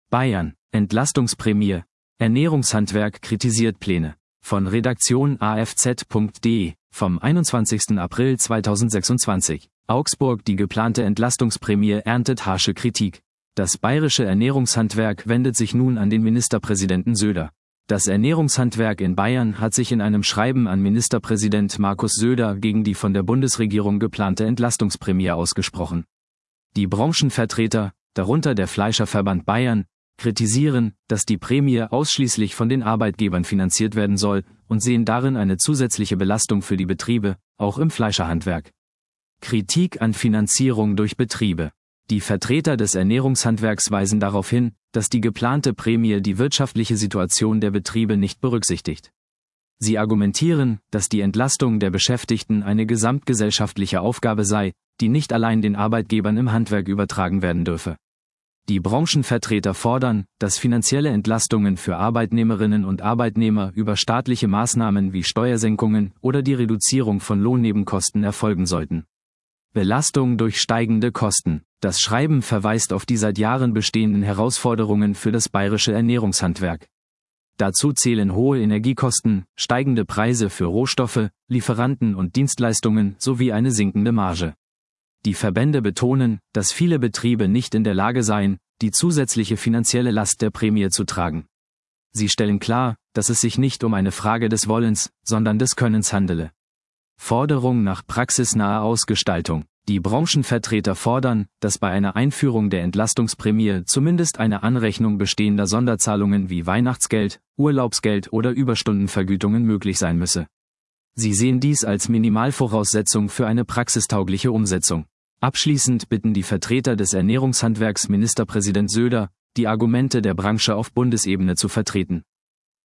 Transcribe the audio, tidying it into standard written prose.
Bayern, Entlastungsprämie. Ernährungshandwerk kritisiert Pläne. Von Redaktion afz.de, vom 21. April 2026. Augsburg. Die geplante Entlastungsprämie erntet harsche Kritik. Das bayerische Ernährungshandwerk wendet sich nun an den Ministerpräsidenten Söder. Das Ernährungshandwerk in Bayern hat sich in einem Schreiben an Ministerpräsident Markus Söder gegen die von der Bundesregierung geplante Entlastungsprämie ausgesprochen. Die Branchenvertreter, darunter der Fleischerverband Bayern, kritisieren, dass die Prämie ausschließlich von den Arbeitgebern finanziert werden soll und sehen darin eine zusätzliche Belastung für die Betriebe, auch im Fleischerhandwerk. Kritik an Finanzierung durch Betriebe. Die Vertreter des Ernährungshandwerks weisen darauf hin, dass die geplante Prämie die wirtschaftliche Situation der Betriebe nicht berücksichtigt. Sie argumentieren, dass die Entlastung der Beschäftigten eine gesamtgesellschaftliche Aufgabe sei, die nicht allein den Arbeitgebern im Handwerk übertragen werden dürfe. Die Branchenvertreter fordern, dass finanzielle Entlastungen für Arbeitnehmerinnen und Arbeitnehmer über staatliche Maßnahmen wie Steuersenkungen oder die Reduzierung von Lohnnebenkosten erfolgen sollten. Belastung durch steigende Kosten. Das Schreiben verweist auf die seit Jahren bestehenden Herausforderungen für das bayerische Ernährungshandwerk. Dazu zählen hohe Energiekosten, steigende Preise für Rohstoffe, Lieferanten und Dienstleistungen sowie eine sinkende Marge. Die Verbände betonen, dass viele Betriebe nicht in der Lage seien, die zusätzliche finanzielle Last der Prämie zu tragen. Sie stellen klar, dass es sich nicht um eine Frage des Wollens, sondern des Könnens handele. Forderung nach praxisnaher Ausgestaltung. Die Branchenvertreter fordern, dass bei einer Einführung der Entlastungsprämie zumindest eine Anrechnung bestehender Sonderzahlungen wie Weihnachtsgeld, Urlaubsgeld oder Überstundenvergütungen möglich sein müsse. Sie sehen dies als Minimalvoraussetzung für eine praxistaugliche Umsetzung. Abschließend bitten die Vertreter des Ernährungshandwerks Ministerpräsident Söder, die Argumente der Branche auf Bundesebene zu vertreten.